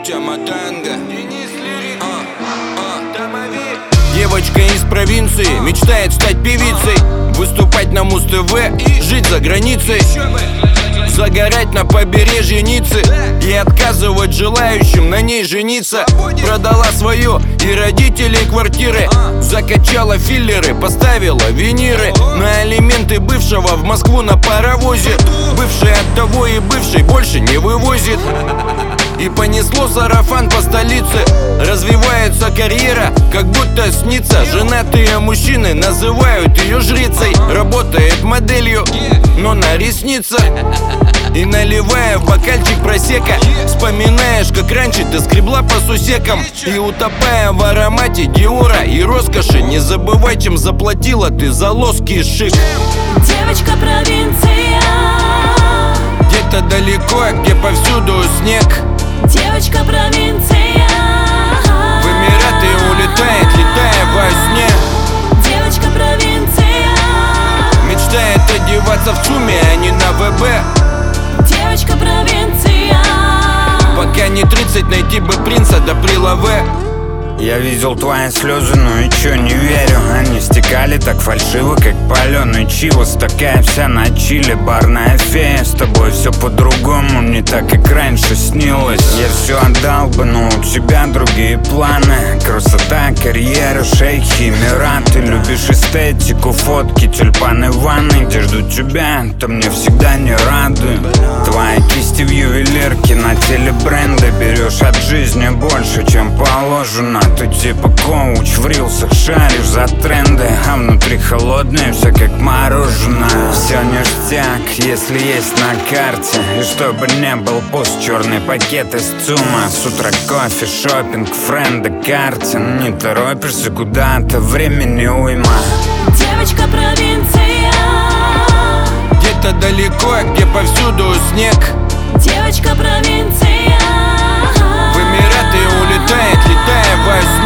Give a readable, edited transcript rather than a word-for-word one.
Тема танго. Девочка из провинции мечтает стать певицей, выступать на Муз-ТВ, жить за границей, загорать на побережье Ниццы и отказывать желающим на ней жениться. Продала свое и родителей квартиры, закачала филлеры, поставила виниры на алименты бывшего в Москву на паровозе. Бывший от того и бывший больше не вывозит. И понесло сарафан по столице. Развивается карьера, как будто снится. Женатые мужчины называют ее жрицей. Работает моделью, но на ресницах. И наливая в бокальчик просека, вспоминаешь, как раньше ты скребла по сусекам. И утопая в аромате Диора и роскоши, не забывай, чем заплатила ты за лоски и шик. Девочка провинция, где-то далеко, где повсюду снег. девочка провинция, В Эмираты улетает, летая во сне. девочка провинция, Мечтает одеваться в ЦУМе, а не на ВБ. девочка провинция. Пока не 30, найти бы принца до прилаве. Я видел твои слезы, но и чё, не верю. Они стекали так фальшиво, как палёный чивос. Такая вся на чиле, барная фея. С тобой все по-другому, не так, как раньше снилось. Я все отдал бы, но у тебя другие планы. Красота, карьера, шейхи, эмираты. Любишь эстетику, фотки, тюльпаны в ванной. Где жду тебя, то мне всегда не радует. Твои кисти в ювелирке, на теле бренда. Берешь от жизни больше, чем положено. Ты типа коуч, в рилсах шаришь за тренды, а внутри холодное, все как мороженое. Все ништяк, если есть на карте. И чтобы не был пуст черный пакет из ЦУМа. С утра кофе, шопинг, френды, карте. Не торопишься куда-то, времени уйма. Девочка провинция, Где-то далеко, где повсюду снег. девочка провинция, В Эмираты улетает, летая во сне.